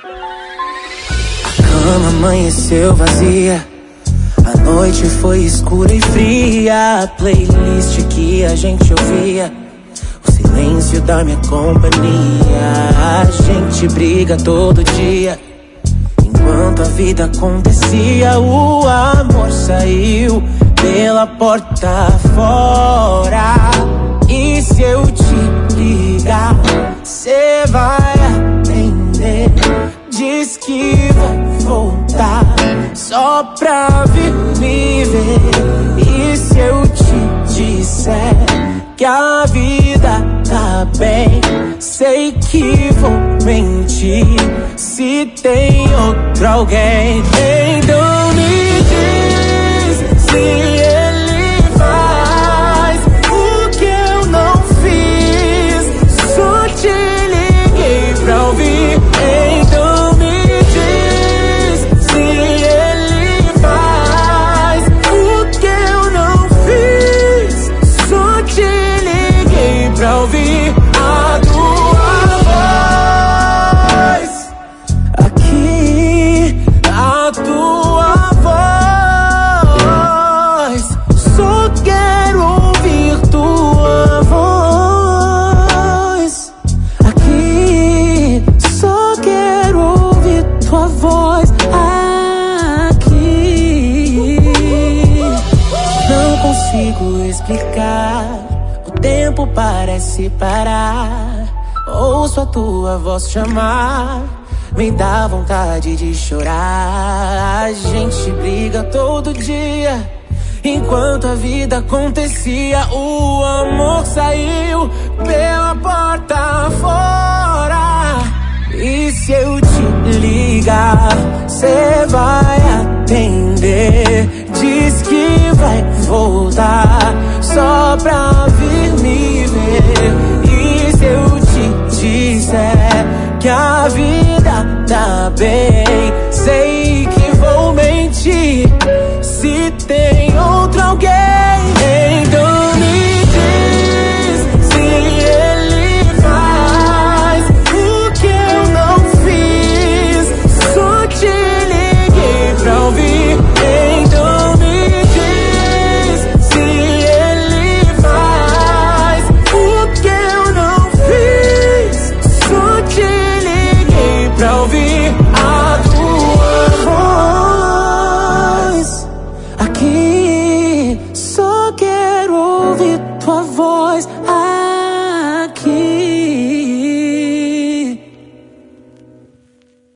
A cama amanheceu vazia, a noite foi escura e fria. A playlist que a gente ouvia, o silêncio da minha companhia. A gente briga todo dia, enquanto a vida acontecia. O amor saiu pela porta fora. E se eu te ligar, cê vai atender. Diz que vai voltar só pra vir me ver. E se eu te disser que a vida tá bem, sei que vou mentir se tem outro alguém. Então me diz se ele faz o que eu não fiz. Só te liguei pra ouvir. Então me diz se ele faz o que eu não fiz. Só te liguei pra ouvir a tua voz. Aqui, a tua voz. Só quero ouvir tua voz. Aqui, só quero ouvir tua voz. Aqui, não consigo explicar. O tempo parece parar. Ouço a tua voz chamar, me dá vontade de chorar. A gente briga todo dia, enquanto a vida acontecia. O amor saiu pela porta fora. E se eu te ligar, cê vai atender. Diz que vai voltar só pra vir me ver. E se eu te disser que a vida tá bem,